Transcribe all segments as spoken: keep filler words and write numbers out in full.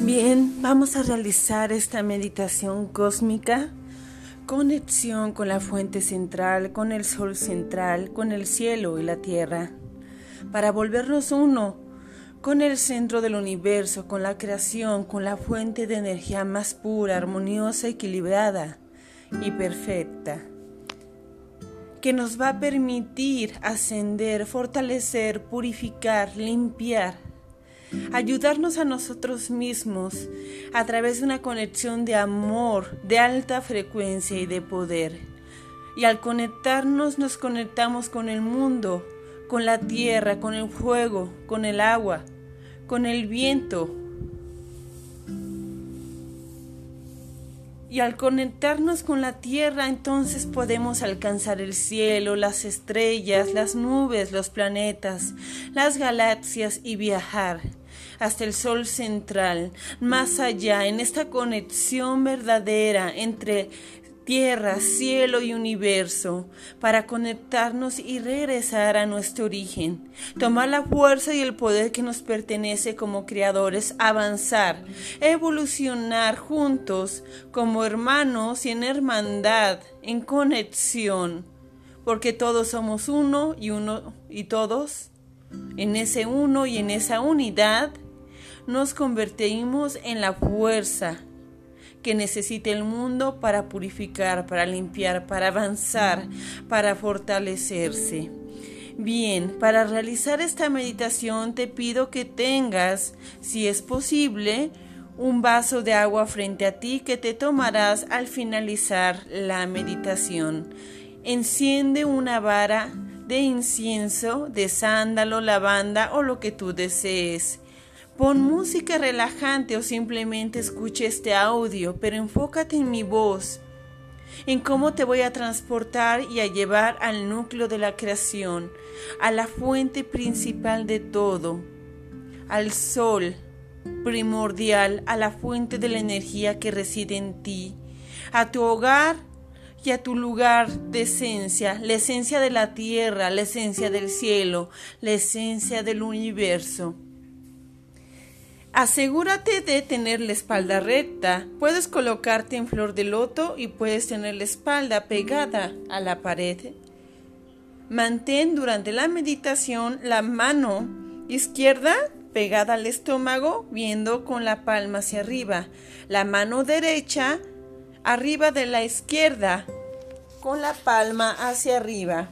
Bien, vamos a realizar esta meditación cósmica, conexión con la fuente central, con el sol central, con el cielo y la tierra, para volvernos uno con el centro del universo, con la creación, con la fuente de energía más pura, armoniosa, equilibrada y perfecta, que nos va a permitir ascender, fortalecer, purificar, limpiar, ayudarnos a nosotros mismos a través de una conexión de amor, de alta frecuencia y de poder. Y al conectarnos, nos conectamos con el mundo, con la tierra, con el fuego, con el agua, con el viento. Y al conectarnos con la tierra, entonces podemos alcanzar el cielo, las estrellas, las nubes, los planetas, las galaxias y viajar hasta el sol central, más allá, en esta conexión verdadera entre tierra, cielo y universo, para conectarnos y regresar a nuestro origen, tomar la fuerza y el poder que nos pertenece como creadores, avanzar, evolucionar juntos como hermanos y en hermandad, en conexión, porque todos somos uno y uno y todos, en ese uno y en esa unidad, nos convertimos en la fuerza que necesita el mundo para purificar, para limpiar, para avanzar, para fortalecerse. Bien, para realizar esta meditación te pido que tengas, si es posible, un vaso de agua frente a ti que te tomarás al finalizar la meditación. Enciende una vara de incienso, de sándalo, lavanda o lo que tú desees. Pon música relajante o simplemente escucha este audio, pero enfócate en mi voz, en cómo te voy a transportar y a llevar al núcleo de la creación, a la fuente principal de todo, al sol primordial, a la fuente de la energía que reside en ti, a tu hogar y a tu lugar de esencia, la esencia de la tierra, la esencia del cielo, la esencia del universo. Asegúrate de tener la espalda recta. Puedes colocarte en flor de loto y puedes tener la espalda pegada a la pared. Mantén durante la meditación la mano izquierda pegada al estómago, viendo con la palma hacia arriba. La mano derecha arriba de la izquierda, con la palma hacia arriba.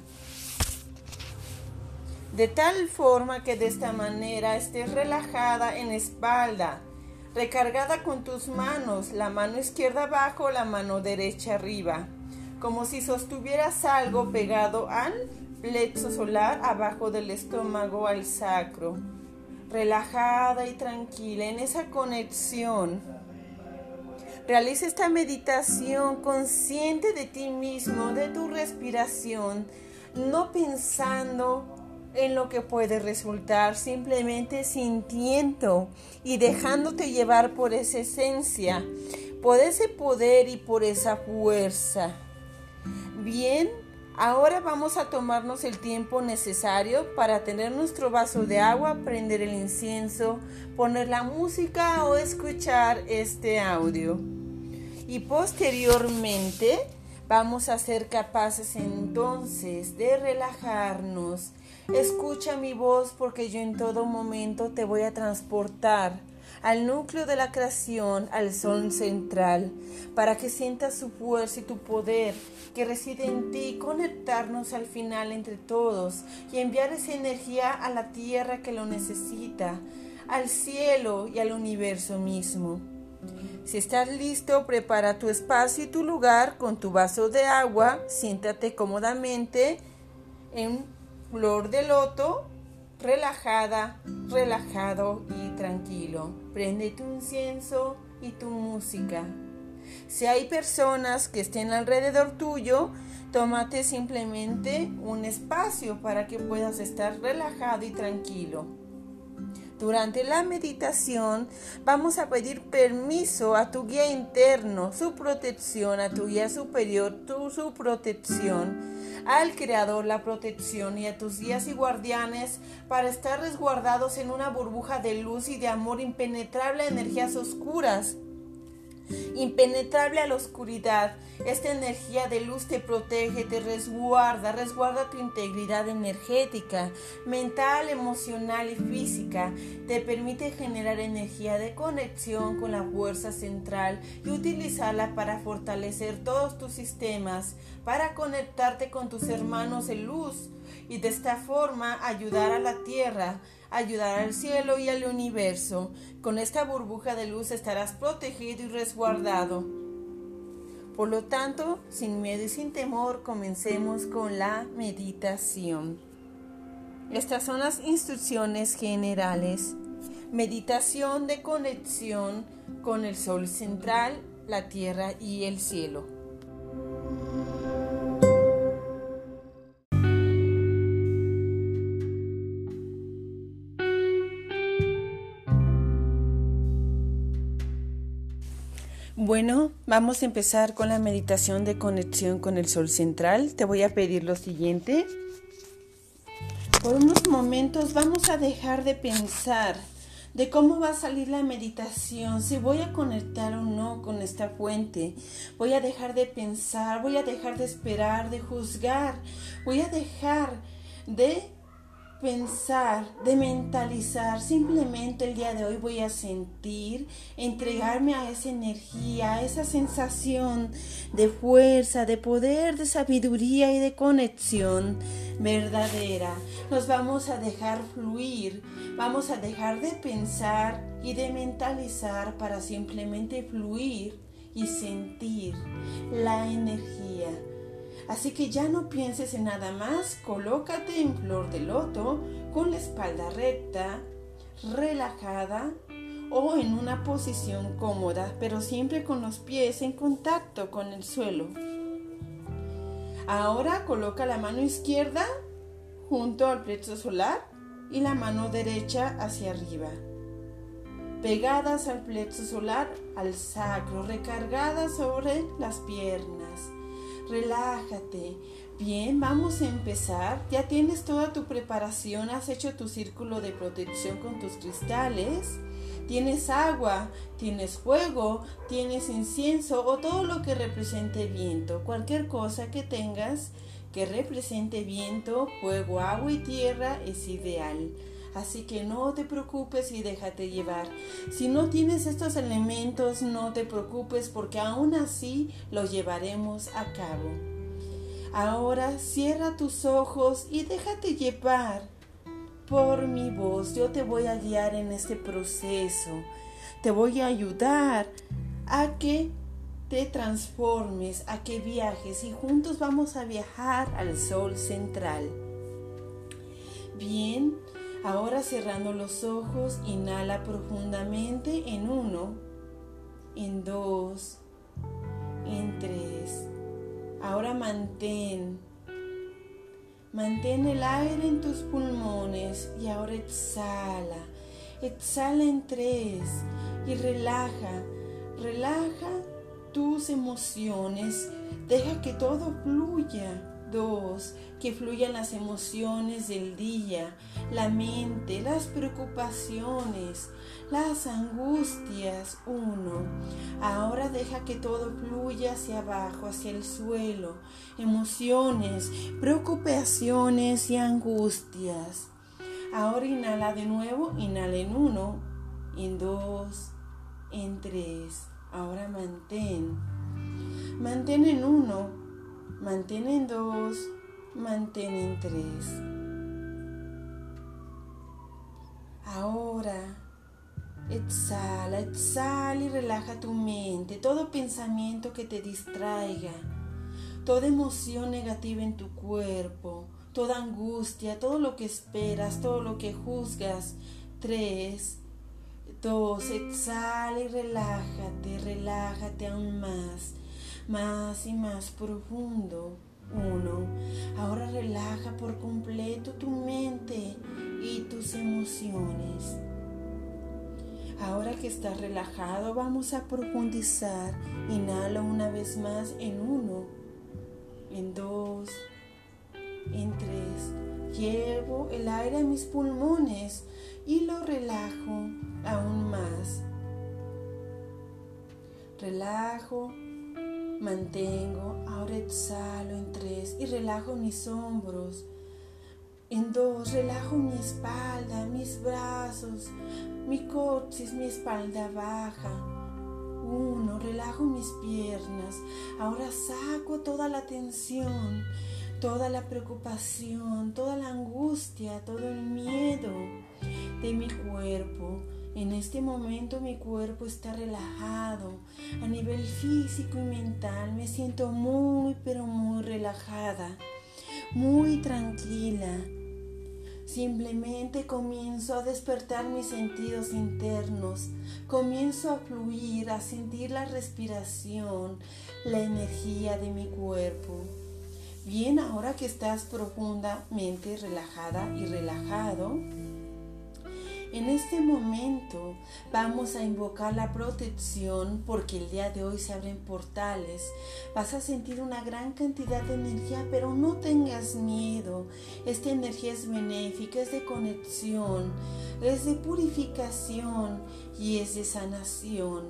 De tal forma que de esta manera estés relajada en espalda, recargada con tus manos, la mano izquierda abajo, la mano derecha arriba, como si sostuvieras algo pegado al plexo solar abajo del estómago al sacro, relajada y tranquila en esa conexión. Realiza esta meditación consciente de ti mismo, de tu respiración, no pensando en lo que puede resultar, simplemente sintiendo y dejándote llevar por esa esencia, por ese poder y por esa fuerza. Bien, ahora vamos a tomarnos el tiempo necesario para tener nuestro vaso de agua, prender el incienso, poner la música o escuchar este audio. Y posteriormente vamos a ser capaces entonces de relajarnos. Escucha mi voz porque yo en todo momento te voy a transportar al núcleo de la creación, al sol central, para que sientas su fuerza y tu poder que reside en ti, conectarnos al final entre todos y enviar esa energía a la tierra que lo necesita, al cielo y al universo mismo. Si estás listo, prepara tu espacio y tu lugar con tu vaso de agua, siéntate cómodamente en flor de loto, relajada, relajado y tranquilo. Prende tu incienso y tu música. Si hay personas que estén alrededor tuyo, tómate simplemente un espacio para que puedas estar relajado y tranquilo. Durante la meditación vamos a pedir permiso a tu guía interno, su protección, a tu guía superior, tu, su protección, al Creador la protección y a tus guías y guardianes para estar resguardados en una burbuja de luz y de amor impenetrable a energías oscuras. Impenetrable a la oscuridad, esta energía de luz te protege, te resguarda, resguarda tu integridad energética, mental, emocional y física, te permite generar energía de conexión con la fuerza central y utilizarla para fortalecer todos tus sistemas, para conectarte con tus hermanos de luz y de esta forma ayudar a la tierra, ayudar al cielo y al universo. Con esta burbuja de luz estarás protegido y resguardado. Por lo tanto, sin miedo y sin temor, comencemos con la meditación. Estas son las instrucciones generales. Meditación de conexión con el sol central, la tierra y el cielo. Bueno, vamos a empezar con la meditación de conexión con el sol central. Te voy a pedir lo siguiente. Por unos momentos vamos a dejar de pensar de cómo va a salir la meditación, si voy a conectar o no con esta fuente. Voy a dejar de pensar, voy a dejar de esperar, de juzgar. Voy a dejar de pensar, de mentalizar. Simplemente el día de hoy voy a sentir, entregarme a esa energía, a esa sensación de fuerza, de poder, de sabiduría y de conexión verdadera. Nos vamos a dejar fluir, vamos a dejar de pensar y de mentalizar para simplemente fluir y sentir la energía. Así que ya no pienses en nada más, colócate en flor de loto con la espalda recta, relajada o en una posición cómoda, pero siempre con los pies en contacto con el suelo. Ahora coloca la mano izquierda junto al plexo solar y la mano derecha hacia arriba, pegadas al plexo solar, al sacro, recargadas sobre las piernas. Relájate. Bien, vamos a empezar. Ya tienes toda tu preparación, has hecho tu círculo de protección con tus cristales. Tienes agua, tienes fuego, tienes incienso o todo lo que represente viento. Cualquier cosa que tengas que represente viento, fuego, agua y tierra es ideal. Así que no te preocupes y déjate llevar. Si no tienes estos elementos, no te preocupes porque aún así los llevaremos a cabo. Ahora cierra tus ojos y déjate llevar por mi voz. Yo te voy a guiar en este proceso. Te voy a ayudar a que te transformes, a que viajes y juntos vamos a viajar al sol central. Bien. Ahora cerrando los ojos, inhala profundamente en uno, en dos, en tres. Ahora mantén, mantén el aire en tus pulmones y ahora exhala, exhala en tres y relaja, relaja tus emociones, deja que todo fluya. Dos, que fluyan las emociones del día, la mente, las preocupaciones, las angustias. Uno, ahora deja que todo fluya hacia abajo, hacia el suelo, emociones, preocupaciones y angustias. Ahora inhala de nuevo, inhala en uno, en dos, en tres. Ahora mantén, mantén en uno. Mantén en dos, mantén en tres. Ahora, exhala, exhala y relaja tu mente. Todo pensamiento que te distraiga, toda emoción negativa en tu cuerpo, toda angustia, todo lo que esperas, todo lo que juzgas. Tres, dos, exhala y relájate, relájate aún más. Más y más profundo. Uno. Ahora relaja por completo tu mente y tus emociones. Ahora que estás relajado, vamos a profundizar. Inhala una vez más en uno, en dos, en tres. Llevo el aire a mis pulmones y lo relajo aún más. Relajo, mantengo, ahora exhalo en tres y relajo mis hombros. En dos, relajo mi espalda, mis brazos, mi coxis, mi espalda baja. Uno, relajo mis piernas. Ahora saco toda la tensión, toda la preocupación, toda la angustia, todo el miedo de mi cuerpo. En este momento mi cuerpo está relajado. A nivel físico y mental me siento muy, pero muy relajada, muy tranquila. Simplemente comienzo a despertar mis sentidos internos, comienzo a fluir, a sentir la respiración, la energía de mi cuerpo. Bien, ahora que estás profundamente relajada y relajado, en este momento vamos a invocar la protección porque el día de hoy se abren portales. Vas a sentir una gran cantidad de energía, pero no tengas miedo. Esta energía es benéfica, es de conexión, es de purificación y es de sanación.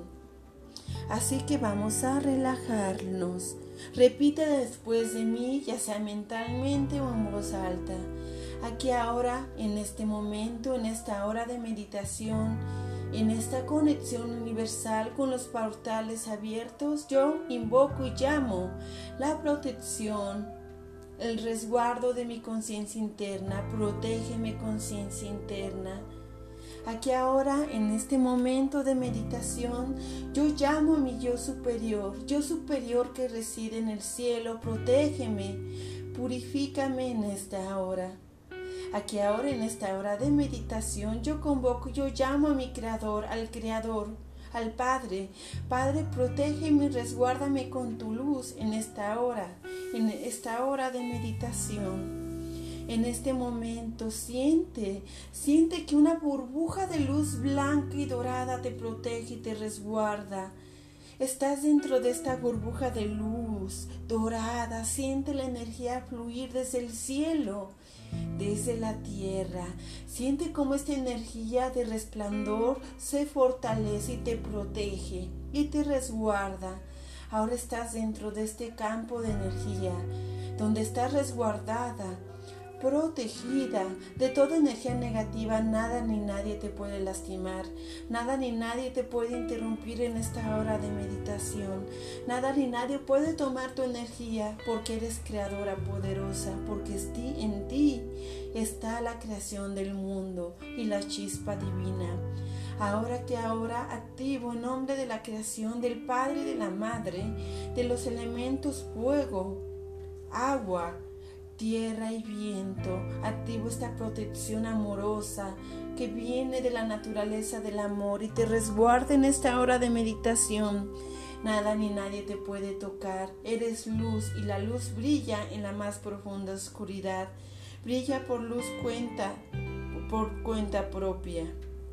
Así que vamos a relajarnos. Repite después de mí, ya sea mentalmente o en voz alta. Aquí ahora, en este momento, en esta hora de meditación, en esta conexión universal con los portales abiertos, yo invoco y llamo la protección, el resguardo de mi conciencia interna. Protégeme, conciencia interna. Aquí ahora, en este momento de meditación, yo llamo a mi yo superior, yo superior que reside en el cielo. Protégeme, purifícame en esta hora. Aquí ahora, en esta hora de meditación, yo convoco, yo llamo a mi Creador, al Creador, al Padre. Padre, protégeme y resguárdame con tu luz en esta hora, en esta hora de meditación. En este momento, siente, siente que una burbuja de luz blanca y dorada te protege y te resguarda. Estás dentro de esta burbuja de luz dorada, siente la energía fluir desde el cielo, desde la tierra. Siente cómo esta energía de resplandor se fortalece y te protege y te resguarda. Ahora estás dentro de este campo de energía, donde estás resguardada, protegida de toda energía negativa. Nada ni nadie te puede lastimar, nada ni nadie te puede interrumpir en esta hora de meditación, nada ni nadie puede tomar tu energía, porque eres creadora poderosa, porque en ti está la creación del mundo y la chispa divina. Ahora que ahora activo en nombre de la creación, del Padre y de la Madre, de los elementos fuego, agua, tierra y viento, activo esta protección amorosa que viene de la naturaleza del amor y te resguarda en esta hora de meditación. Nada ni nadie te puede tocar. Eres luz y la luz brilla en la más profunda oscuridad. Brilla por luz cuenta, por cuenta propia.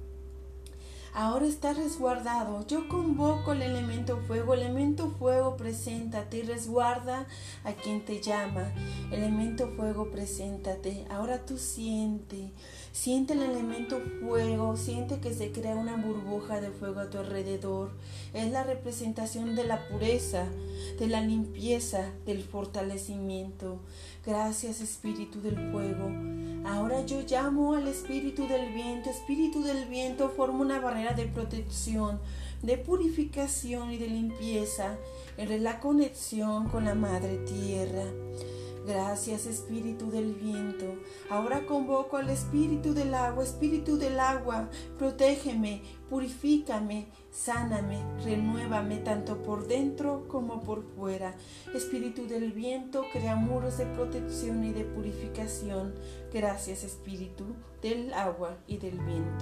Ahora está resguardado. Yo convoco el elemento fuego. Elemento fuego, preséntate y resguarda a quien te llama. Elemento fuego, preséntate. Ahora tú siente, siente el elemento fuego, siente que se crea una burbuja de fuego a tu alrededor. Es la representación de la pureza, de la limpieza, del fortalecimiento. Gracias, Espíritu del Fuego. Ahora yo llamo al Espíritu del Viento. Espíritu del Viento, forma una barrera de protección, de purificación y de limpieza en la conexión con la Madre Tierra. Gracias, Espíritu del Viento. Ahora convoco al Espíritu del Agua. Espíritu del Agua, protégeme, purifícame, sáname, renuévame tanto por dentro como por fuera. Espíritu del Viento, crea muros de protección y de purificación. Gracias, Espíritu del Agua y del Viento.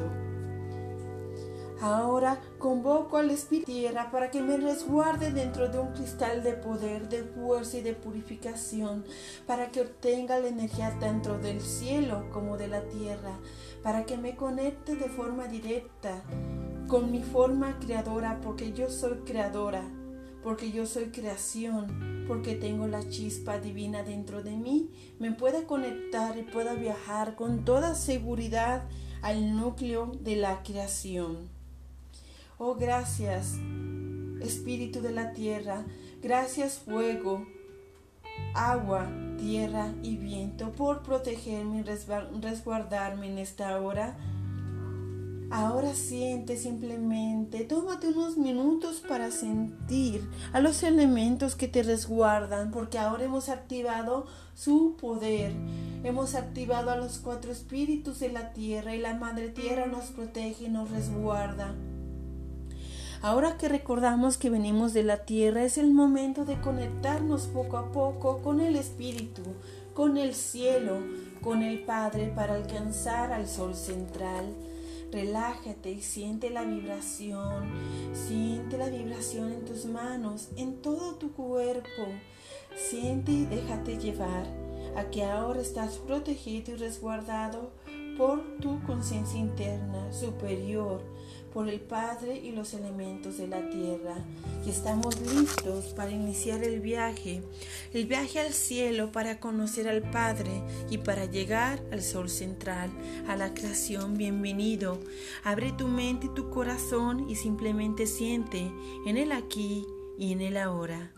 Ahora convoco al Espíritu de Tierra para que me resguarde dentro de un cristal de poder, de fuerza y de purificación, para que obtenga la energía tanto del cielo como de la tierra, para que me conecte de forma directa con mi forma creadora, porque yo soy creadora, porque yo soy creación, porque tengo la chispa divina dentro de mí, me pueda conectar y pueda viajar con toda seguridad al núcleo de la creación. Oh, gracias, Espíritu de la tierra, gracias fuego, agua, tierra y viento por protegerme y resguardarme en esta hora. Ahora siente simplemente, tómate unos minutos para sentir a los elementos que te resguardan, porque ahora hemos activado su poder. Hemos activado a los cuatro espíritus de la tierra y la madre tierra nos protege y nos resguarda. Ahora que recordamos que venimos de la tierra, es el momento de conectarnos poco a poco con el espíritu, con el cielo, con el Padre para alcanzar al sol central. Relájate y siente la vibración, siente la vibración en tus manos, en todo tu cuerpo. Siente y déjate llevar a que ahora estás protegido y resguardado por tu conciencia interna superior, por el Padre y los elementos de la tierra. Y estamos listos para iniciar el viaje, el viaje al cielo para conocer al Padre y para llegar al sol central, a la creación. Bienvenido. Abre tu mente y tu corazón y simplemente siente en el aquí y en el ahora.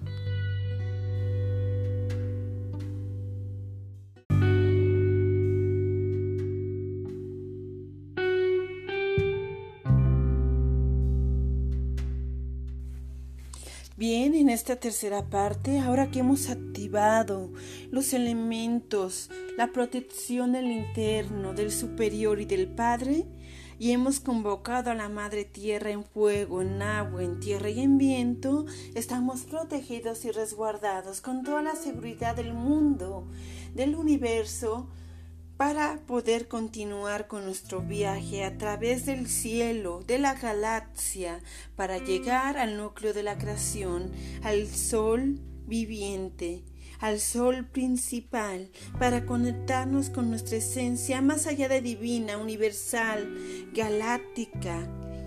Bien, en esta tercera parte, ahora que hemos activado los elementos, la protección del interno, del superior y del Padre, y hemos convocado a la Madre Tierra en fuego, en agua, en tierra y en viento, estamos protegidos y resguardados con toda la seguridad del mundo, del universo, para poder continuar con nuestro viaje a través del cielo, de la galaxia, para llegar al núcleo de la creación, al sol viviente, al sol principal, para conectarnos con nuestra esencia más allá de divina, universal, galáctica,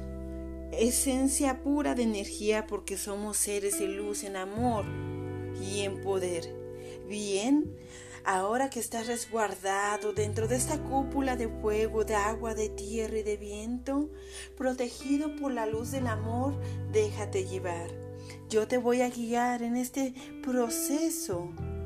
esencia pura de energía, porque somos seres de luz en amor y en poder. Bien, ahora que estás resguardado dentro de esta cúpula de fuego, de agua, de tierra y de viento, protegido por la luz del amor, déjate llevar. Yo te voy a guiar en este proceso,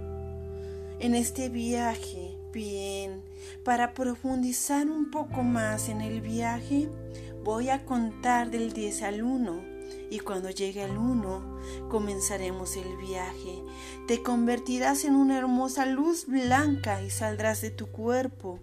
en este viaje. Bien, para profundizar un poco más en el viaje, voy a contar del diez al uno. Y cuando llegue el uno, comenzaremos el viaje. Te convertirás en una hermosa luz blanca y saldrás de tu cuerpo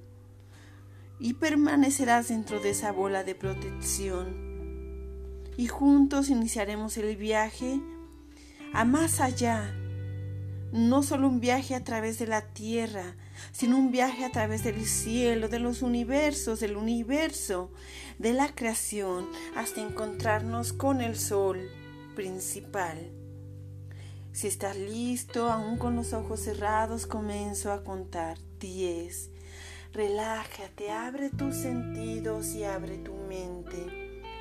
y permanecerás dentro de esa bola de protección. Y juntos iniciaremos el viaje a más allá. No solo un viaje a través de la tierra, sino un viaje a través del cielo, de los universos, del universo, de la creación, hasta encontrarnos con el sol principal. Si estás listo, aún con los ojos cerrados, comienzo a contar. diez. Relájate, abre tus sentidos y abre tu mente.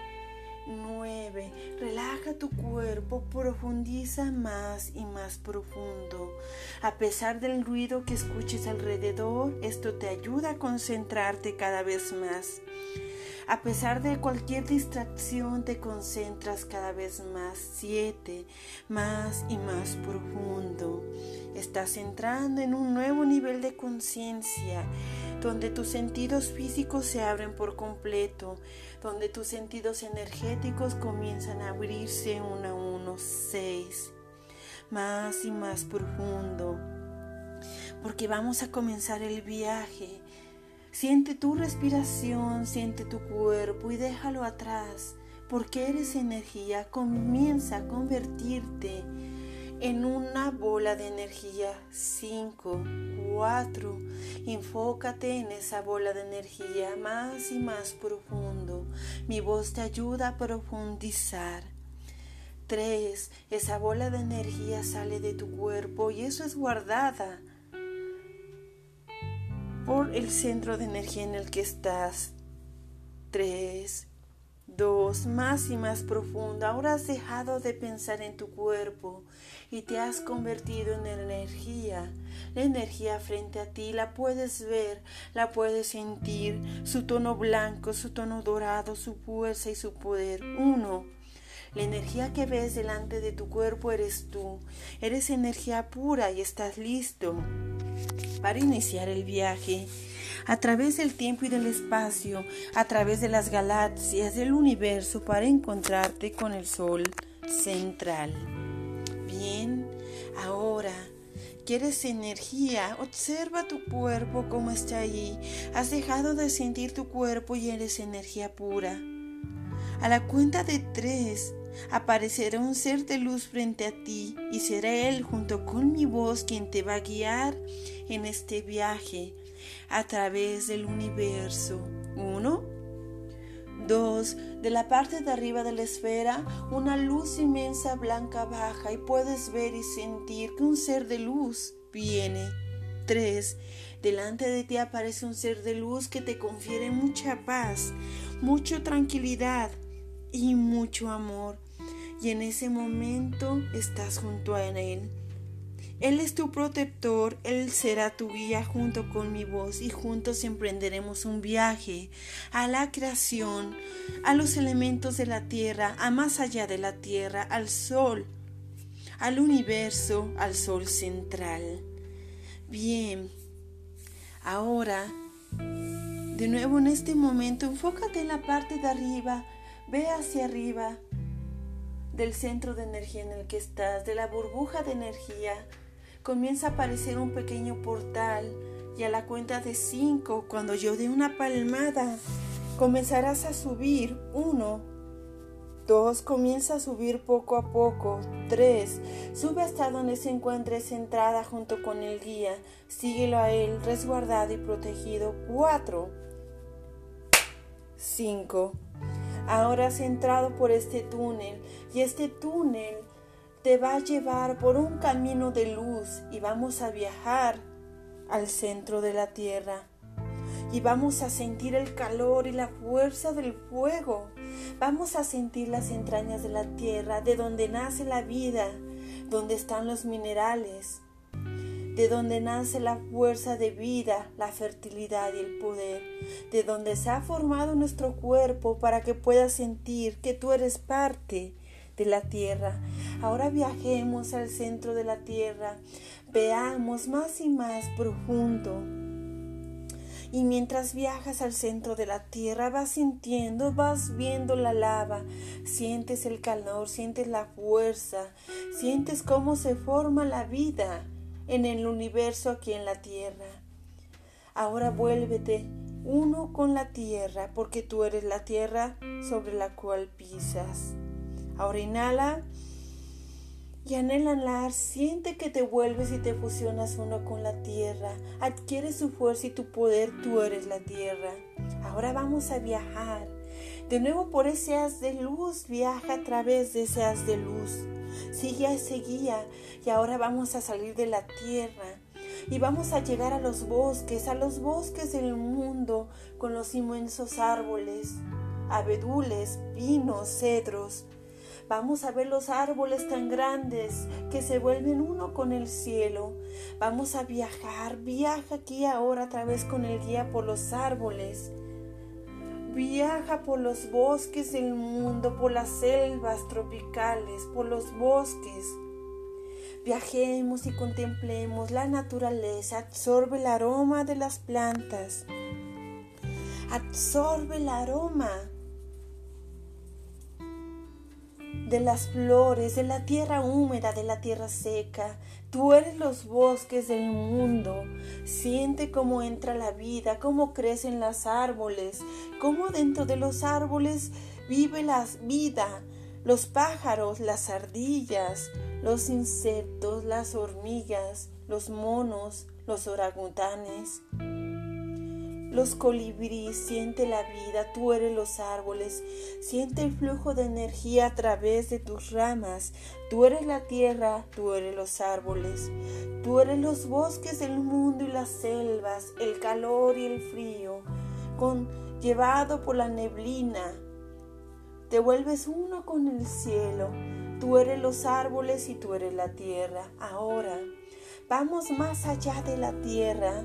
nueve. Relaja tu cuerpo, profundiza más y más profundo. A pesar del ruido que escuches alrededor, esto te ayuda a concentrarte cada vez más. A pesar de cualquier distracción, te concentras cada vez más. siete. Más y más profundo. Estás entrando en un nuevo nivel de conciencia, donde tus sentidos físicos se abren por completo, donde tus sentidos energéticos comienzan a abrirse uno a uno. seis. Más y más profundo, porque vamos a comenzar el viaje. Siente tu respiración, siente tu cuerpo y déjalo atrás, porque eres energía. Comienza a convertirte en una bola de energía. cinco, cuatro. Enfócate en esa bola de energía más y más profundo. Mi voz te ayuda a profundizar. tres. Esa bola de energía sale de tu cuerpo y eso es guardada por el centro de energía en el que estás. tres. Dos, más y más profundo. Ahora has dejado de pensar en tu cuerpo y te has convertido en energía. La energía frente a ti la puedes ver, la puedes sentir, su tono blanco, su tono dorado, su fuerza y su poder. Uno, la energía que ves delante de tu cuerpo eres tú. Eres energía pura y estás listo para iniciar el viaje a través del tiempo y del espacio, a través de las galaxias del universo para encontrarte con el sol central. Bien, ahora ¿quieres energía? Observa tu cuerpo como está ahí. Has dejado de sentir tu cuerpo y eres energía pura. A la cuenta de tres, aparecerá un ser de luz frente a ti y será él junto con mi voz quien te va a guiar en este viaje a través del universo. Uno, dos, de la parte de arriba de la esfera, una luz inmensa blanca baja y puedes ver y sentir que un ser de luz viene. Tres, delante de ti aparece un ser de luz que te confiere mucha paz, mucha tranquilidad y mucho amor. Y en ese momento estás junto a él. Él es tu protector, Él será tu guía junto con mi voz y juntos emprenderemos un viaje a la creación, a los elementos de la tierra, a más allá de la tierra, al sol, al universo, al sol central. Bien, ahora, de nuevo en este momento, enfócate en la parte de arriba, ve hacia arriba del centro de energía en el que estás, de la burbuja de energía. Comienza a aparecer un pequeño portal y a la cuenta de cinco, cuando yo dé una palmada, comenzarás a subir. Uno, dos, comienza a subir poco a poco. Tres, sube hasta donde se encuentre centrada junto con el guía. Síguelo a él, resguardado y protegido. Cuatro, cinco, ahora has entrado por este túnel y este túnel te va a llevar por un camino de luz y vamos a viajar al centro de la tierra y vamos a sentir el calor y la fuerza del fuego. Vamos a sentir las entrañas de la tierra, de donde nace la vida, donde están los minerales, de donde nace la fuerza de vida, la fertilidad y el poder, de donde se ha formado nuestro cuerpo para que puedas sentir que tú eres parte de la tierra. Ahora viajemos al centro de la tierra, veamos más y más profundo. Y mientras viajas al centro de la tierra, vas sintiendo, vas viendo la lava, sientes el calor, sientes la fuerza, sientes cómo se forma la vida en el universo aquí en la tierra. Ahora vuélvete uno con la tierra, porque tú eres la tierra sobre la cual pisas. Ahora inhala y al inhalar siente que te vuelves y te fusionas uno con la tierra. Adquieres su fuerza y tu poder, tú eres la tierra. Ahora vamos a viajar de nuevo por ese haz de luz. Viaja a través de ese haz de luz. Sigue a ese guía y ahora vamos a salir de la tierra y vamos a llegar a los bosques, a los bosques del mundo con los inmensos árboles, abedules, pinos, cedros. Vamos a ver los árboles tan grandes que se vuelven uno con el cielo. Vamos a viajar, viaja aquí ahora otra vez con el guía por los árboles. Viaja por los bosques del mundo, por las selvas tropicales, por los bosques. Viajemos y contemplemos la naturaleza. Absorbe el aroma de las plantas. Absorbe el aroma de las flores, de la tierra húmeda, de la tierra seca. Tú eres los bosques del mundo. Siente cómo entra la vida, cómo crecen los árboles, cómo dentro de los árboles vive la vida. Los pájaros, las ardillas, los insectos, las hormigas, los monos, los orangutanes, los colibríes. Siente la vida, tú eres los árboles. Siente el flujo de energía a través de tus ramas. Tú eres la tierra, tú eres los árboles. Tú eres los bosques del mundo y las selvas, el calor y el frío, con, llevado por la neblina te vuelves uno con el cielo. Tú eres los árboles y tú eres la tierra. Ahora, vamos más allá de la tierra.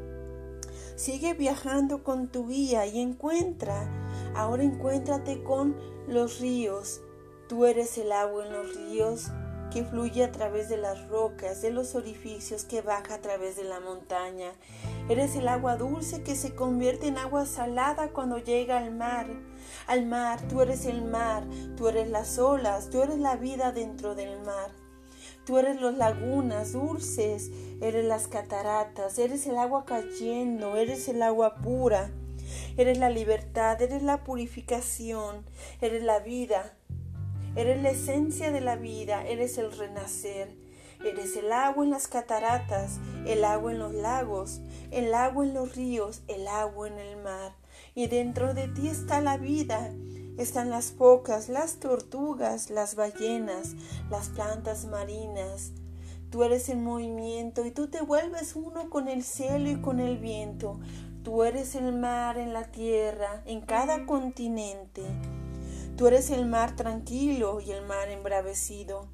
Sigue viajando con tu guía y encuentra, ahora encuéntrate con los ríos. Tú eres el agua en los ríos que fluye a través de las rocas, de los orificios, que baja a través de la montaña. Eres el agua dulce que se convierte en agua salada cuando llega al mar. Al mar, tú eres el mar, tú eres las olas, tú eres la vida dentro del mar. Tú eres las lagunas dulces, eres las cataratas, eres el agua cayendo, eres el agua pura, eres la libertad, eres la purificación, eres la vida, eres la esencia de la vida, eres el renacer, eres el agua en las cataratas, el agua en los lagos, el agua en los ríos, el agua en el mar. Y dentro de ti está la vida. Están las focas, las tortugas, las ballenas, las plantas marinas. Tú eres el movimiento y tú te vuelves uno con el cielo y con el viento. Tú eres el mar en la tierra, en cada continente. Tú eres el mar tranquilo y el mar embravecido.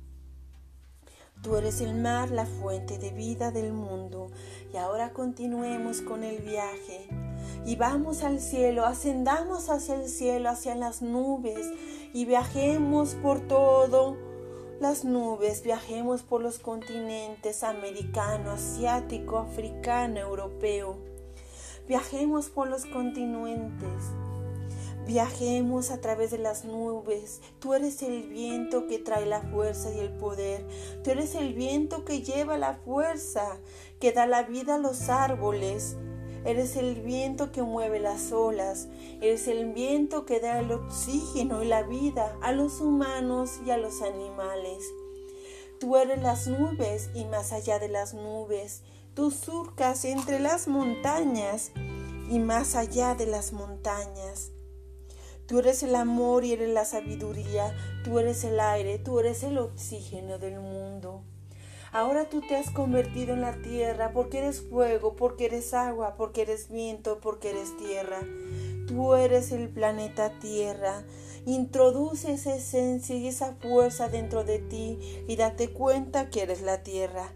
Tú eres el mar, la fuente de vida del mundo. Y ahora continuemos con el viaje. Y vamos al cielo, ascendamos hacia el cielo, hacia las nubes. Y viajemos por todo las nubes. Viajemos por los continentes americano, asiático, africano, europeo. Viajemos por los continentes. Viajemos a través de las nubes. Tú eres el viento que trae la fuerza y el poder. Tú eres el viento que lleva la fuerza, que da la vida a los árboles. Eres el viento que mueve las olas. Eres el viento que da el oxígeno y la vida a los humanos y a los animales. Tú eres las nubes y más allá de las nubes. Tú surcas entre las montañas y más allá de las montañas. Tú eres el amor y eres la sabiduría. Tú eres el aire, tú eres el oxígeno del mundo. Ahora tú te has convertido en la tierra porque eres fuego, porque eres agua, porque eres viento, porque eres tierra. Tú eres el planeta Tierra. Introduce esa esencia y esa fuerza dentro de ti y date cuenta que eres la tierra.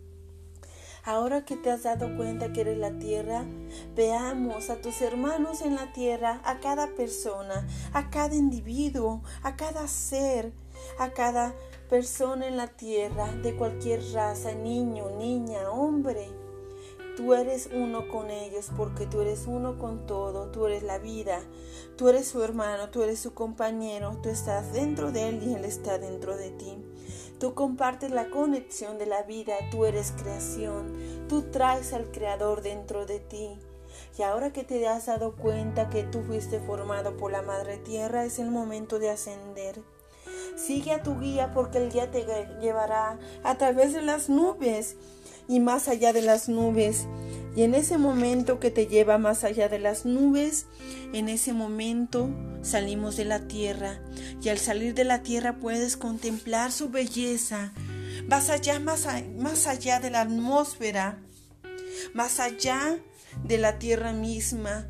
Ahora que te has dado cuenta que eres la tierra, veamos a tus hermanos en la tierra, a cada persona, a cada individuo, a cada ser, a cada persona en la tierra, de cualquier raza, niño, niña, hombre. Tú eres uno con ellos porque tú eres uno con todo, tú eres la vida, tú eres su hermano, tú eres su compañero, tú estás dentro de él y él está dentro de ti. Tú compartes la conexión de la vida, tú eres creación, tú traes al Creador dentro de ti. Y ahora que te has dado cuenta que tú fuiste formado por la Madre Tierra, es el momento de ascender. Sigue a tu guía porque el guía te llevará a través de las nubes y más allá de las nubes. Y en ese momento que te lleva más allá de las nubes, en ese momento salimos de la tierra. Y al salir de la tierra puedes contemplar su belleza. Vas allá, más, a, más allá de la atmósfera, más allá de la tierra misma.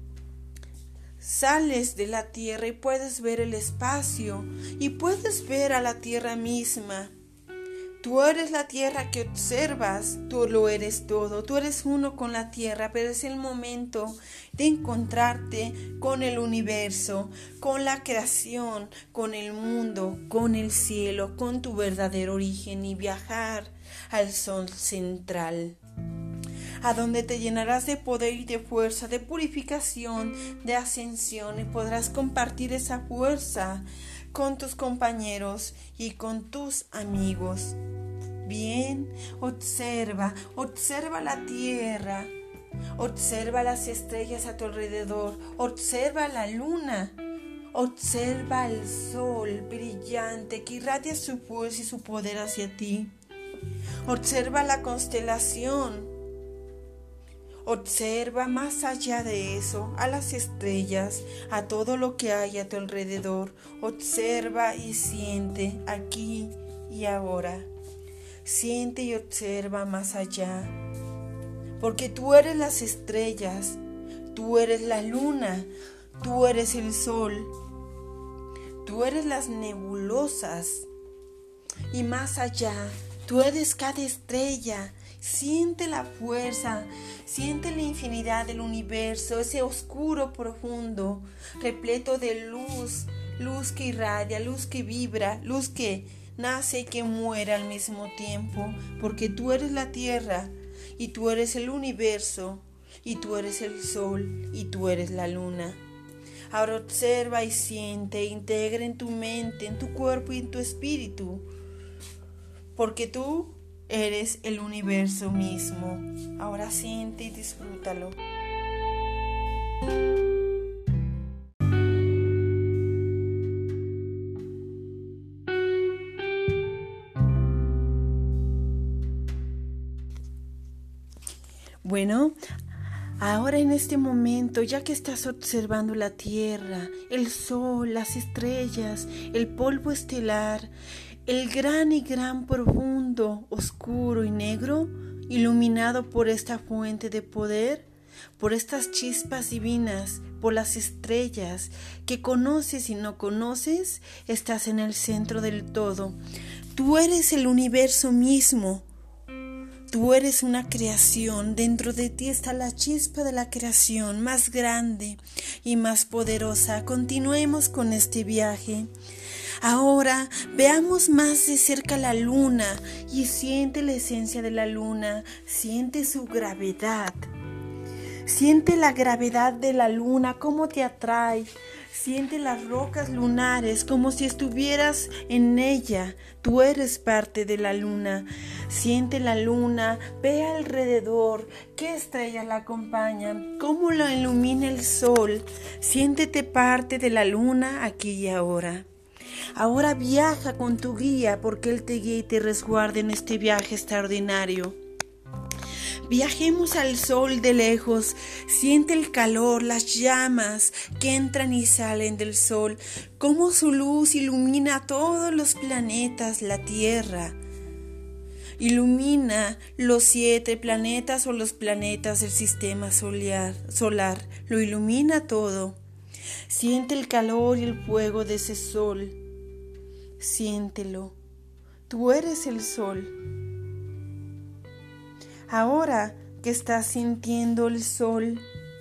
Sales de la tierra y puedes ver el espacio y puedes ver a la tierra misma. Tú eres la tierra que observas, tú lo eres todo, tú eres uno con la tierra, pero es el momento de encontrarte con el universo, con la creación, con el mundo, con el cielo, con tu verdadero origen y viajar al sol central, a donde te llenarás de poder y de fuerza, de purificación, de ascensión y podrás compartir esa fuerza con tus compañeros y con tus amigos. Bien, observa, observa la tierra, observa las estrellas a tu alrededor, observa la luna, observa el sol brillante que irradia su fuerza y su poder hacia ti. Observa la constelación. Observa más allá de eso, a las estrellas, a todo lo que hay a tu alrededor. Observa y siente aquí y ahora. Siente y observa más allá. Porque tú eres las estrellas, tú eres la luna, tú eres el sol, tú eres las nebulosas. Y más allá, tú eres cada estrella. Siente la fuerza, siente la infinidad del universo, ese oscuro profundo, repleto de luz, luz que irradia, luz que vibra, luz que nace y que muere al mismo tiempo, porque tú eres la tierra, y tú eres el universo, y tú eres el sol, y tú eres la luna. Ahora observa y siente, integra en tu mente, en tu cuerpo y en tu espíritu, porque tú eres el universo mismo. Ahora siente y disfrútalo. Bueno, ahora en este momento, ya que estás observando la tierra, el sol, las estrellas, el polvo estelar, el gran y gran profundo, oscuro y negro, iluminado por esta fuente de poder, por estas chispas divinas, por las estrellas que conoces y no conoces, estás en el centro del todo. Tú eres el universo mismo. Tú eres una creación, dentro de ti está la chispa de la creación más grande y más poderosa. Continuemos con este viaje. Ahora veamos más de cerca la luna y siente la esencia de la luna, siente su gravedad. Siente la gravedad de la luna, cómo te atrae. Siente las rocas lunares como si estuvieras en ella. Tú eres parte de la luna. Siente la luna, ve alrededor, qué estrellas la acompañan, cómo la ilumina el sol. Siéntete parte de la luna aquí y ahora. Ahora viaja con tu guía porque él te guía y te resguarda en este viaje extraordinario. Viajemos al sol de lejos, siente el calor, las llamas que entran y salen del sol, cómo su luz ilumina todos los planetas, la Tierra. Ilumina los siete planetas o los planetas del sistema solar, solar, lo ilumina todo. Siente el calor y el fuego de ese sol, siéntelo, tú eres el sol. Ahora que estás sintiendo el sol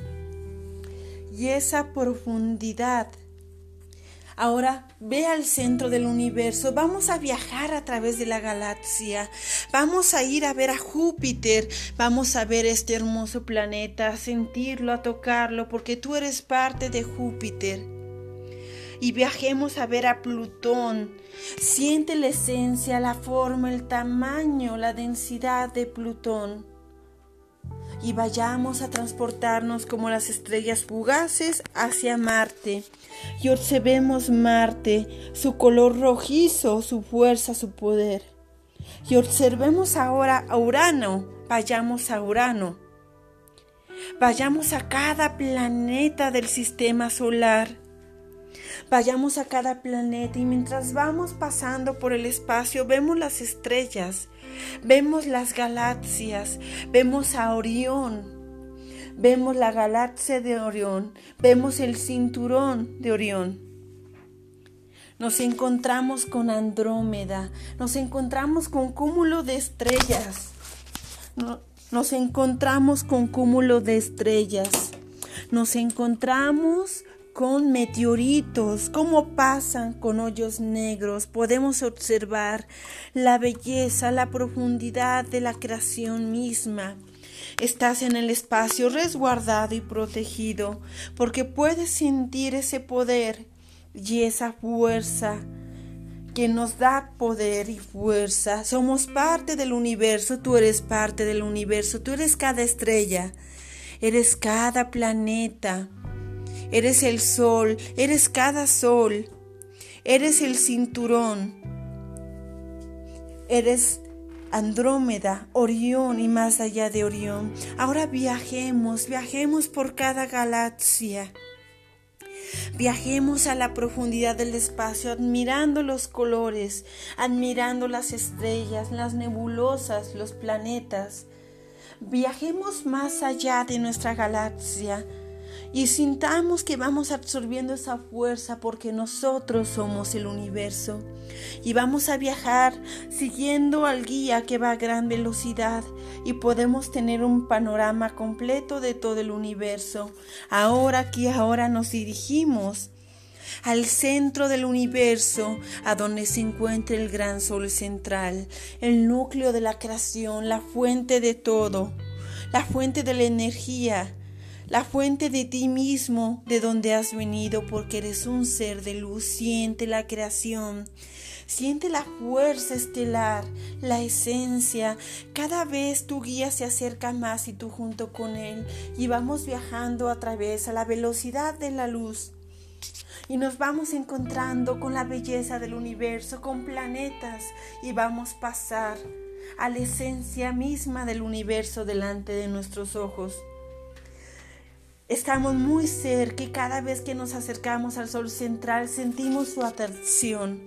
y esa profundidad, ahora ve al centro del universo. Vamos a viajar a través de la galaxia. Vamos a ir a ver a Júpiter. Vamos a ver este hermoso planeta, a sentirlo, a tocarlo, porque tú eres parte de Júpiter. Y viajemos a ver a Plutón. Siente la esencia, la forma, el tamaño, la densidad de Plutón. Y vayamos a transportarnos como las estrellas fugaces hacia Marte. Y observemos Marte, su color rojizo, su fuerza, su poder. Y observemos ahora a Urano. Vayamos a Urano. Vayamos a cada planeta del sistema solar. Vayamos a cada planeta y mientras vamos pasando por el espacio vemos las estrellas, vemos las galaxias, vemos a Orión, vemos la galaxia de Orión, vemos el cinturón de Orión. Nos encontramos con Andrómeda, nos encontramos con cúmulo de estrellas, nos encontramos con cúmulo de estrellas, nos encontramos con meteoritos, cómo pasan con hoyos negros. Podemos observar la belleza, la profundidad de la creación misma. Estás en el espacio resguardado y protegido, porque puedes sentir ese poder y esa fuerza que nos da poder y fuerza. Somos parte del universo, tú eres parte del universo, tú eres cada estrella, eres cada planeta. Eres el sol, eres cada sol, eres el cinturón, eres Andrómeda, Orión y más allá de Orión. Ahora viajemos, viajemos por cada galaxia. Viajemos a la profundidad del espacio, admirando los colores, admirando las estrellas, las nebulosas, los planetas. Viajemos más allá de nuestra galaxia. y sintamos que vamos absorbiendo esa fuerza porque nosotros somos el universo y vamos a viajar siguiendo al guía que va a gran velocidad y podemos tener un panorama completo de todo el universo. Ahora aquí, ahora nos dirigimos al centro del universo, a donde se encuentra el gran sol central, el núcleo de la creación, la fuente de todo, la fuente de la energía, la fuente de ti mismo, de donde has venido, porque eres un ser de luz. Siente la creación, siente la fuerza estelar, la esencia. Cada vez tu guía se acerca más y tú junto con él, y vamos viajando a través a la velocidad de la luz. Y nos vamos encontrando con la belleza del universo, con planetas, y vamos a pasar a la esencia misma del universo delante de nuestros ojos. Estamos muy cerca y cada vez que nos acercamos al sol central sentimos su atracción.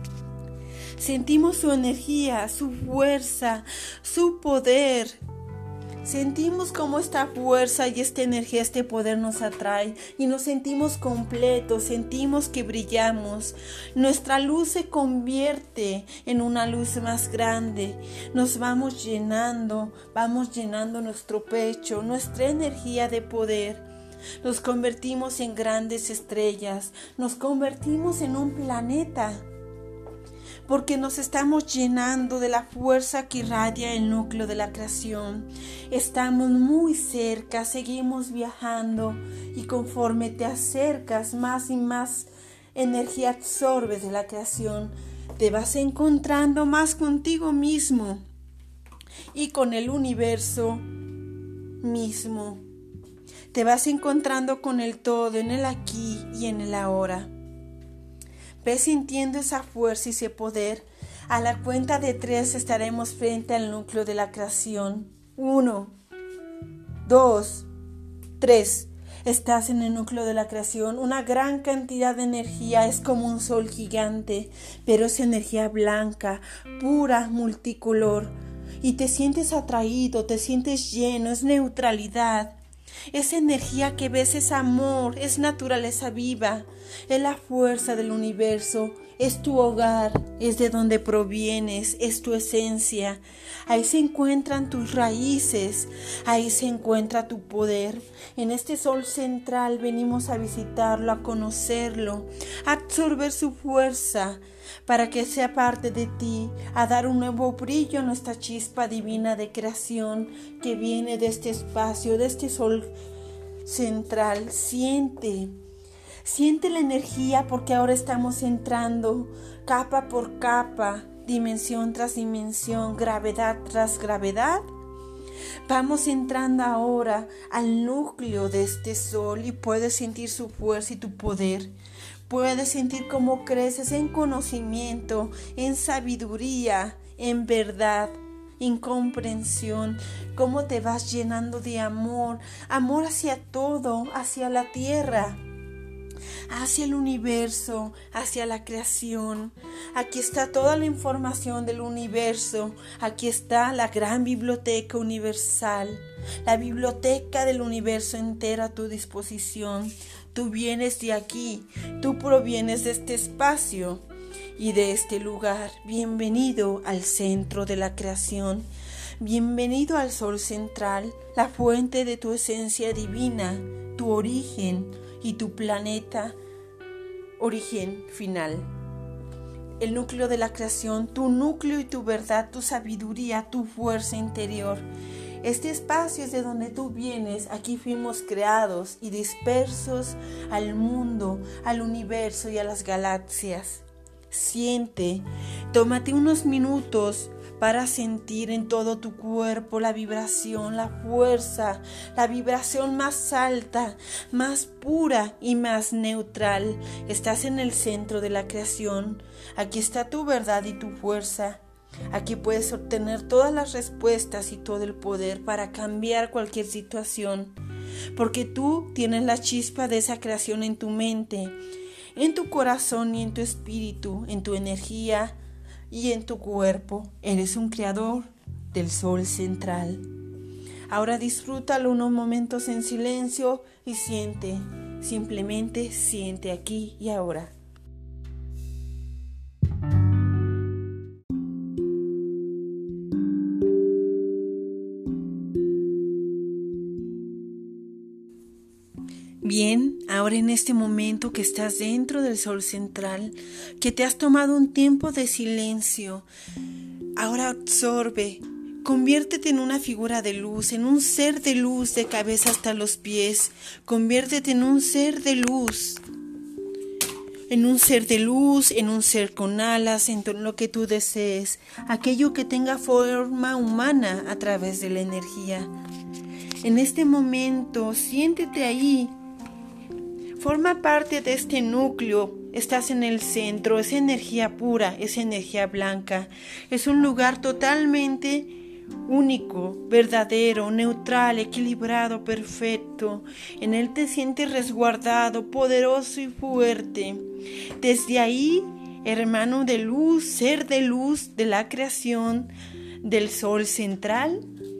Sentimos su energía, su fuerza, su poder. Sentimos cómo esta fuerza y esta energía, este poder nos atrae y nos sentimos completos, sentimos que brillamos. Nuestra luz se convierte en una luz más grande. Nos vamos llenando, vamos llenando nuestro pecho, nuestra energía de poder. Nos convertimos en grandes estrellas, nos convertimos en un planeta. Porque nos estamos llenando de la fuerza que irradia el núcleo de la creación. Estamos muy cerca, seguimos viajando y conforme te acercas más y más energía absorbes de la creación. Te vas encontrando más contigo mismo y con el universo mismo. Te vas encontrando con el todo en el aquí y en el ahora. Ves sintiendo esa fuerza y ese poder. A la cuenta de tres estaremos frente al núcleo de la creación. Uno, dos, tres. Estás en el núcleo de la creación. Una gran cantidad de energía, es como un sol gigante, pero es energía blanca, pura, multicolor. Y te sientes atraído, te sientes lleno, es neutralidad. Esa energía que ves es amor, es naturaleza viva, es la fuerza del universo, es tu hogar, es de donde provienes, es tu esencia. Ahí se encuentran tus raíces, ahí se encuentra tu poder. En este sol central venimos a visitarlo, a conocerlo, a absorber su fuerza, para que sea parte de ti, a dar un nuevo brillo a nuestra chispa divina de creación que viene de este espacio, de este sol central. Siente, siente la energía porque ahora estamos entrando capa por capa, dimensión tras dimensión, gravedad tras gravedad. Vamos entrando ahora al núcleo de este sol y puedes sentir su fuerza y tu poder. Puedes sentir cómo creces en conocimiento, en sabiduría, en verdad, en comprensión, cómo te vas llenando de amor, amor hacia todo, hacia la tierra, hacia el universo, hacia la creación. Aquí está toda la información del universo, aquí está la gran biblioteca universal, la biblioteca del universo entera a tu disposición. Tú vienes de aquí, tú provienes de este espacio y de este lugar. Bienvenido al centro de la creación, bienvenido al sol central, la fuente de tu esencia divina, tu origen y tu planeta, origen final. El núcleo de la creación, tu núcleo y tu verdad, tu sabiduría, tu fuerza interior. Este espacio es de donde tú vienes, aquí fuimos creados y dispersos al mundo, al universo y a las galaxias. Siente, tómate unos minutos para sentir en todo tu cuerpo la vibración, la fuerza, la vibración más alta, más pura y más neutral. Estás en el centro de la creación, aquí está tu verdad y tu fuerza. Aquí puedes obtener todas las respuestas y todo el poder para cambiar cualquier situación, porque tú tienes la chispa de esa creación en tu mente, en tu corazón y en tu espíritu, en tu energía y en tu cuerpo. Eres un creador del sol central. Ahora disfrútalo unos momentos en silencio y siente, simplemente siente aquí y ahora. Bien, ahora en este momento que estás dentro del sol central, que te has tomado un tiempo de silencio, ahora absorbe, conviértete en una figura de luz, en un ser de luz de cabeza hasta los pies, conviértete en un ser de luz, en un ser de luz, en un ser con alas, en lo que tú desees, aquello que tenga forma humana a través de la energía. En este momento, siéntete ahí. Forma parte de este núcleo, estás en el centro, es energía pura, es energía blanca, es un lugar totalmente único, verdadero, neutral, equilibrado, perfecto. En él te sientes resguardado, poderoso y fuerte. Desde ahí, hermano de luz, ser de luz de la creación del sol central,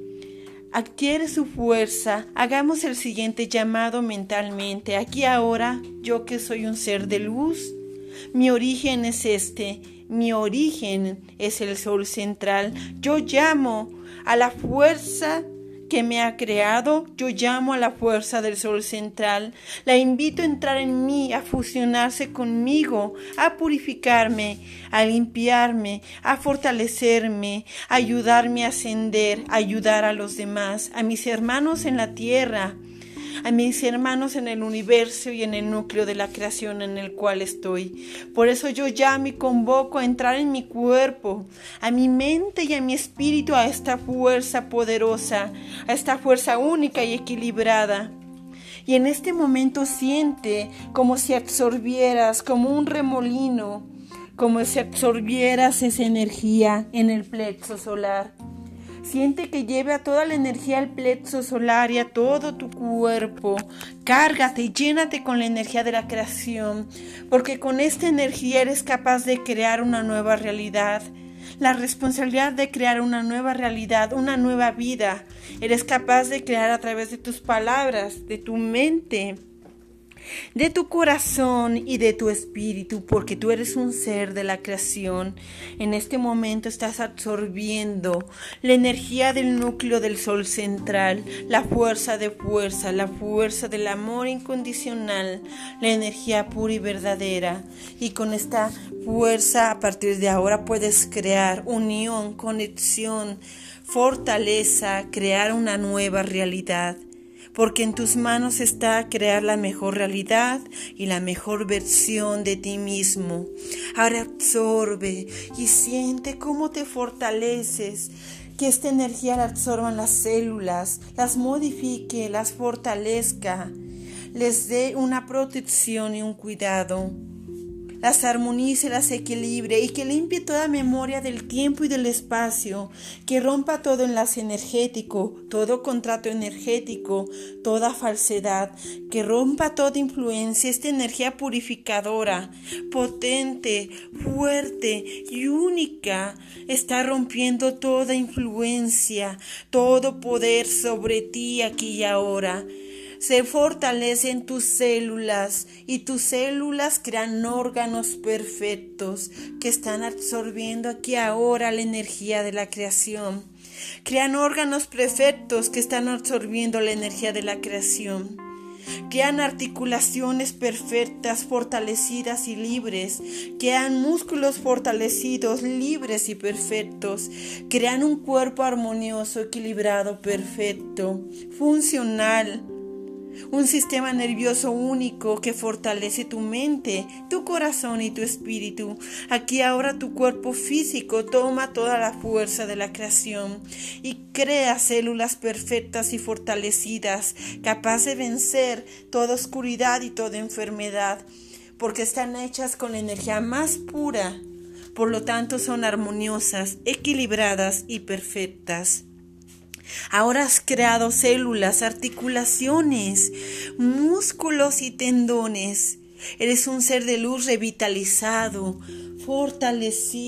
adquiere su fuerza. Hagamos el siguiente llamado mentalmente. Aquí ahora, yo que soy un ser de luz, mi origen es este, mi origen es el sol central. Yo llamo a la fuerza que me ha creado, yo llamo a la fuerza del sol central. La invito a entrar en mí, a fusionarse conmigo, a purificarme, a limpiarme, a fortalecerme, a ayudarme a ascender, a ayudar a los demás, a mis hermanos en la tierra, a mis hermanos en el universo y en el núcleo de la creación en el cual estoy. Por eso yo llamo y convoco a entrar en mi cuerpo, a mi mente y a mi espíritu, a esta fuerza poderosa, a esta fuerza única y equilibrada. Y en este momento siente como si absorbieras, como un remolino, como si absorbieras esa energía en el plexo solar. Siente que lleve a toda la energía al plexo solar y a todo tu cuerpo. Cárgate y llénate con la energía de la creación, porque con esta energía eres capaz de crear una nueva realidad. La responsabilidad de crear una nueva realidad, una nueva vida, eres capaz de crear a través de tus palabras, de tu mente, de tu corazón y de tu espíritu, porque tú eres un ser de la creación. En este momento estás absorbiendo la energía del núcleo del sol central, la fuerza de fuerza, la fuerza del amor incondicional, la energía pura y verdadera. Y con esta fuerza, a partir de ahora puedes crear unión, conexión, fortaleza, crear una nueva realidad. Porque en tus manos está crear la mejor realidad y la mejor versión de ti mismo. Ahora absorbe y siente cómo te fortaleces, que esta energía la absorban las células, las modifique, las fortalezca, les dé una protección y un cuidado. Las armonice, las equilibre y que limpie toda memoria del tiempo y del espacio, que rompa todo enlace energético, todo contrato energético, toda falsedad, que rompa toda influencia, esta energía purificadora, potente, fuerte y única, está rompiendo toda influencia, todo poder sobre ti aquí y ahora. Se fortalecen tus células y tus células crean órganos perfectos que están absorbiendo aquí ahora la energía de la creación. Crean órganos perfectos que están absorbiendo la energía de la creación. Crean articulaciones perfectas, fortalecidas y libres. Crean músculos fortalecidos, libres y perfectos. Crean un cuerpo armonioso, equilibrado, perfecto, funcional. Un sistema nervioso único que fortalece tu mente, tu corazón y tu espíritu. Aquí ahora tu cuerpo físico toma toda la fuerza de la creación y crea células perfectas y fortalecidas, capaces de vencer toda oscuridad y toda enfermedad, porque están hechas con la energía más pura. Por lo tanto, son armoniosas, equilibradas y perfectas. Ahora has creado células, articulaciones, músculos y tendones. Eres un ser de luz revitalizado,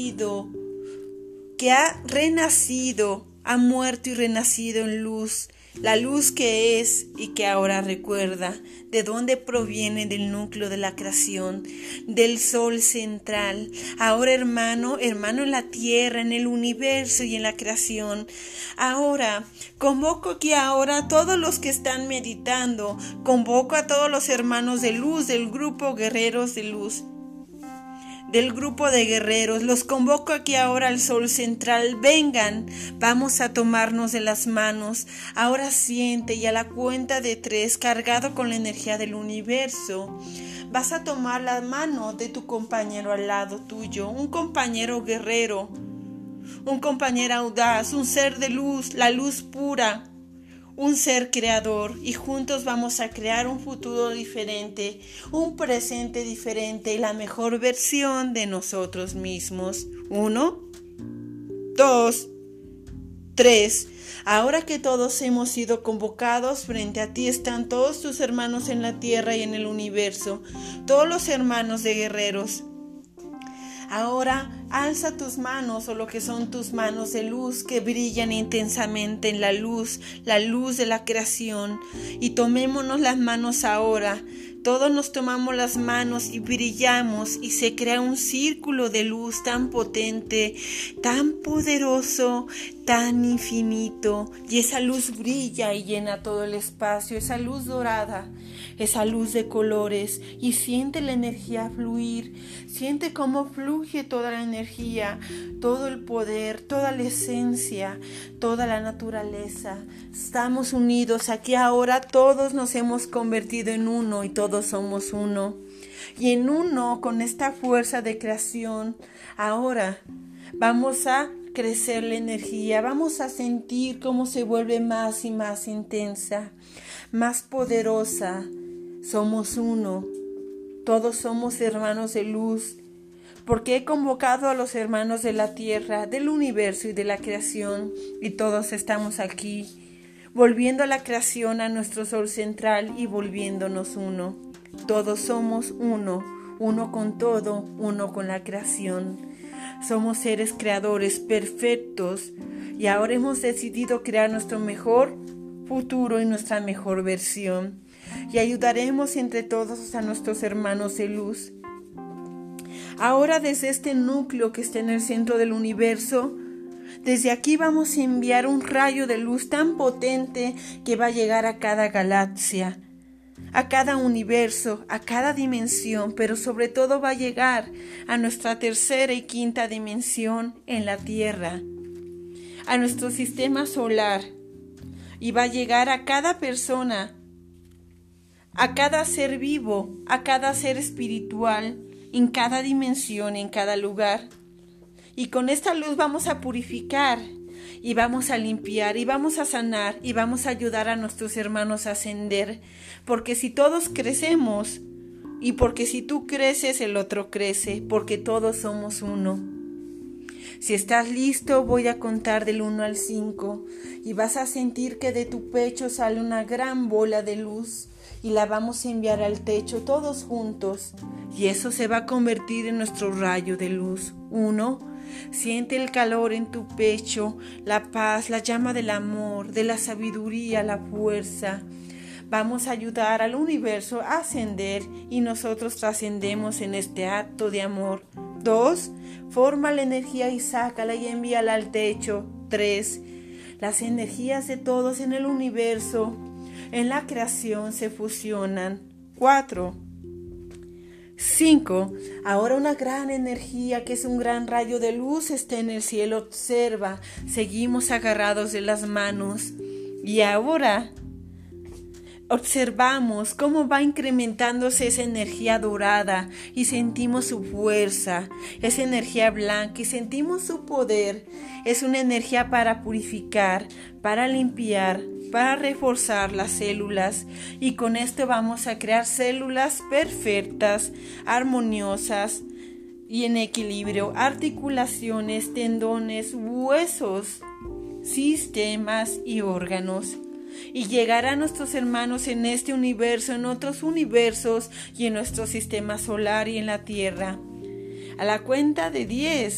fortalecido, que ha renacido, ha muerto y renacido en luz. La luz que es y que ahora recuerda de dónde proviene del núcleo de la creación, del sol central. Ahora hermano, hermano en la tierra, en el universo y en la creación. Ahora, convoco aquí ahora a todos los que están meditando. Convoco a todos los hermanos de luz del grupo Guerreros de Luz. Del grupo de guerreros, los convoco aquí ahora al sol central. Vengan, vamos a tomarnos de las manos. Ahora siente y a la cuenta de tres, cargado con la energía del universo, vas a tomar la mano de tu compañero al lado tuyo, un compañero guerrero, un compañero audaz, un ser de luz, la luz pura, un ser creador, y juntos vamos a crear un futuro diferente, un presente diferente y la mejor versión de nosotros mismos. Uno, dos, tres. Ahora que todos hemos sido convocados, frente a ti están todos tus hermanos en la tierra y en el universo, todos los hermanos de guerreros. Ahora alza tus manos, o lo que son tus manos de luz, que brillan intensamente en la luz, la luz de la creación. Y tomémonos las manos ahora. Todos nos tomamos las manos y brillamos, y se crea un círculo de luz tan potente, tan poderoso, tan infinito. Y esa luz brilla y llena todo el espacio, esa luz dorada, esa luz de colores. Y siente la energía fluir, siente cómo fluye toda la energía, todo el poder, toda la esencia, toda la naturaleza. Estamos unidos aquí ahora, todos nos hemos convertido en uno y todos somos uno. Y en uno, con esta fuerza de creación, ahora vamos a crecer la energía, vamos a sentir cómo se vuelve más y más intensa, más poderosa. Somos uno, todos somos hermanos de luz, porque he convocado a los hermanos de la tierra, del universo y de la creación, y todos estamos aquí, volviendo a la creación, a nuestro sol central y volviéndonos uno. Todos somos uno, uno con todo, uno con la creación. Somos seres creadores perfectos y ahora hemos decidido crear nuestro mejor futuro y nuestra mejor versión. Y ayudaremos entre todos a nuestros hermanos de luz. Ahora desde este núcleo que está en el centro del universo, desde aquí vamos a enviar un rayo de luz tan potente que va a llegar a cada galaxia, a cada universo, a cada dimensión, pero sobre todo va a llegar a nuestra tercera y quinta dimensión en la Tierra, a nuestro sistema solar, y va a llegar a cada persona, a cada ser vivo, a cada ser espiritual, en cada dimensión, en cada lugar. Y con esta luz vamos a purificar y vamos a limpiar y vamos a sanar y vamos a ayudar a nuestros hermanos a ascender. Porque si todos crecemos y porque si tú creces, el otro crece, porque todos somos uno. Si estás listo, voy a contar del uno al cinco y vas a sentir que de tu pecho sale una gran bola de luz y la vamos a enviar al techo todos juntos y eso se va a convertir en nuestro rayo de luz. Uno. Siente el calor en tu pecho, la paz, la llama del amor, de la sabiduría, la fuerza. Vamos a ayudar al universo a ascender y nosotros trascendemos en este acto de amor. Dos, forma la energía y sácala y envíala al techo. Tres, las energías de todos en el universo, en la creación se fusionan. Cuatro. Cinco. Ahora una gran energía que es un gran rayo de luz está en el cielo. Observa, seguimos agarrados de las manos y ahora observamos cómo va incrementándose esa energía dorada y sentimos su fuerza, esa energía blanca y sentimos su poder. Es una energía para purificar, para limpiar, para reforzar las células y con esto vamos a crear células perfectas, armoniosas y en equilibrio, articulaciones, tendones, huesos, sistemas y órganos. Y llegar a nuestros hermanos en este universo, en otros universos y en nuestro sistema solar y en la Tierra. A la cuenta de diez,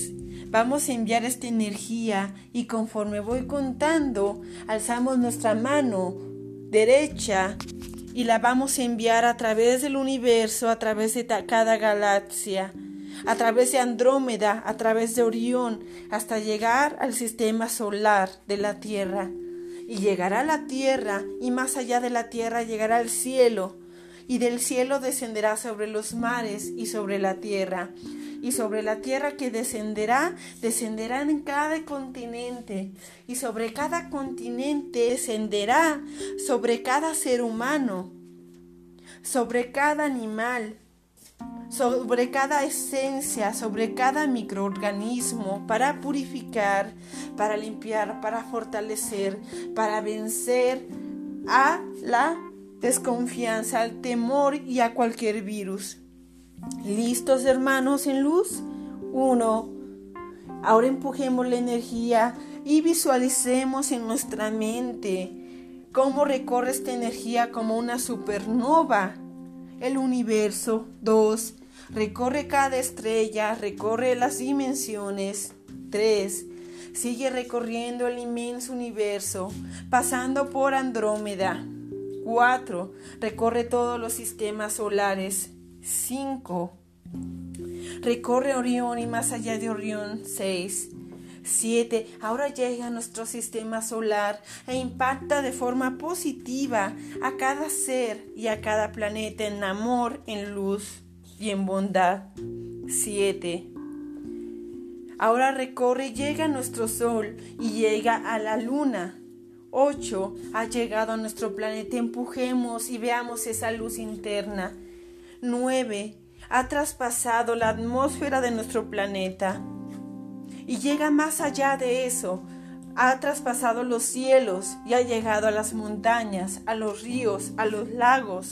Vamos a enviar esta energía y conforme voy contando, alzamos nuestra mano derecha y la vamos a enviar a través del universo, a través de cada galaxia, a través de Andrómeda, a través de Orión, hasta llegar al sistema solar de la Tierra. Y llegará a la Tierra, y más allá de la Tierra llegará al cielo, y del cielo descenderá sobre los mares y sobre la Tierra. Y sobre la Tierra que descenderá, descenderán en cada continente, y sobre cada continente descenderá sobre cada ser humano, sobre cada animal, sobre cada esencia, sobre cada microorganismo, para purificar, para limpiar, para fortalecer, para vencer a la desconfianza, al temor y a cualquier virus. ¿Listos, hermanos en luz? Uno. Ahora empujemos la energía y visualicemos en nuestra mente cómo recorre esta energía como una supernova el universo. Dos. Recorre cada estrella, recorre las dimensiones. Tres. Sigue recorriendo el inmenso universo, pasando por Andrómeda. Cuatro. Recorre todos los sistemas solares. Cinco. Recorre Orión y más allá de Orión. Seis. Siete. Ahora llega a nuestro sistema solar e impacta de forma positiva a cada ser y a cada planeta en amor, en luz y en bondad. Siete. Ahora recorre y llega a nuestro Sol y llega a la Luna. Ocho. Ha llegado a nuestro planeta. Empujemos y veamos esa luz interna. Nueve. Ha traspasado la atmósfera de nuestro planeta y llega más allá de eso. Ha traspasado los cielos y ha llegado a las montañas, a los ríos, a los lagos.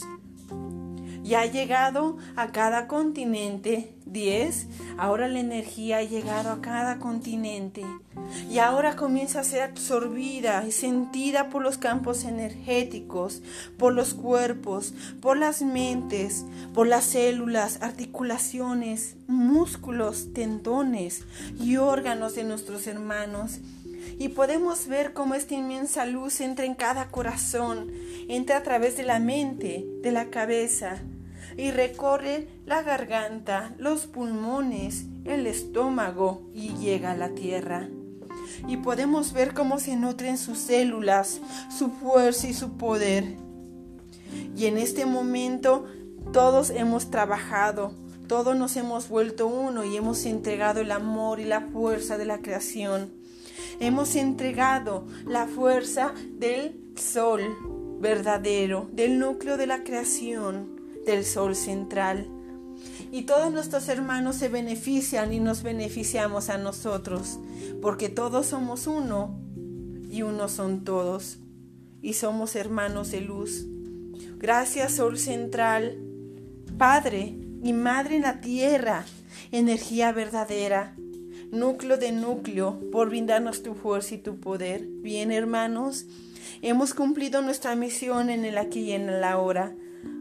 Y ha llegado a cada continente. Diez. Ahora la energía ha llegado a cada continente. Y ahora comienza a ser absorbida y sentida por los campos energéticos, por los cuerpos, por las mentes, por las células, articulaciones, músculos, tendones y órganos de nuestros hermanos. Y podemos ver cómo esta inmensa luz entra en cada corazón, entra a través de la mente, de la cabeza, y recorre la garganta, los pulmones, el estómago y llega a la tierra. Y podemos ver cómo se nutren sus células, su fuerza y su poder. Y en este momento todos hemos trabajado, todos nos hemos vuelto uno y hemos entregado el amor y la fuerza de la creación. Hemos entregado la fuerza del sol verdadero, del núcleo de la creación, del sol central. Y todos nuestros hermanos se benefician y nos beneficiamos a nosotros, porque todos somos uno y uno son todos, y somos hermanos de luz. Gracias, sol central, Padre y Madre en la tierra, energía verdadera, núcleo de núcleo, por brindarnos tu fuerza y tu poder. Bien, hermanos, hemos cumplido nuestra misión en el aquí y en el ahora.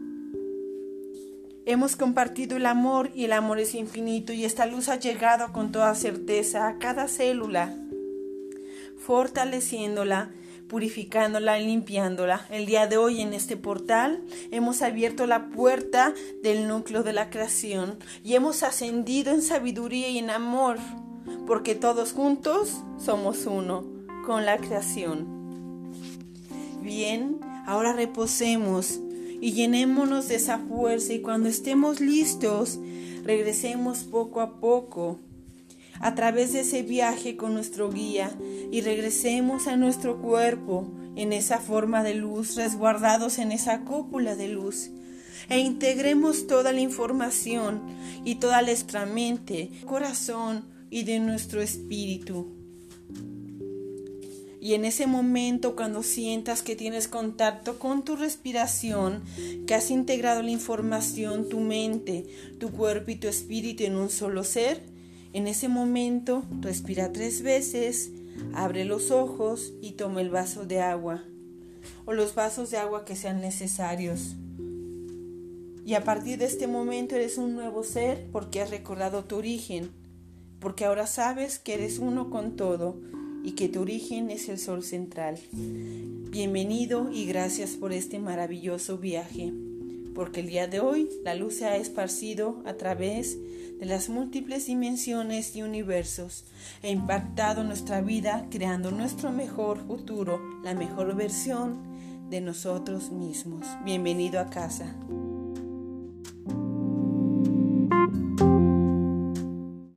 Hemos compartido el amor y el amor es infinito y esta luz ha llegado con toda certeza a cada célula, fortaleciéndola, purificándola y limpiándola. El día de hoy en este portal hemos abierto la puerta del núcleo de la creación y hemos ascendido en sabiduría y en amor, porque todos juntos somos uno con la creación. Bien, ahora reposemos y llenémonos de esa fuerza y cuando estemos listos, regresemos poco a poco a través de ese viaje con nuestro guía y regresemos a nuestro cuerpo en esa forma de luz, resguardados en esa cúpula de luz e integremos toda la información y toda nuestra mente, corazón y de nuestro espíritu. Y en ese momento, cuando sientas que tienes contacto con tu respiración, que has integrado la información, tu mente, tu cuerpo y tu espíritu en un solo ser, en ese momento respira tres veces, abre los ojos y toma el vaso de agua o los vasos de agua que sean necesarios. Y a partir de este momento eres un nuevo ser porque has recordado tu origen. porque ahora sabes que eres uno con todo y que tu origen es el sol central. Bienvenido y gracias por este maravilloso viaje, porque el día de hoy la luz se ha esparcido a través de las múltiples dimensiones y universos e impactado nuestra vida, creando nuestro mejor futuro, la mejor versión de nosotros mismos. Bienvenido a casa.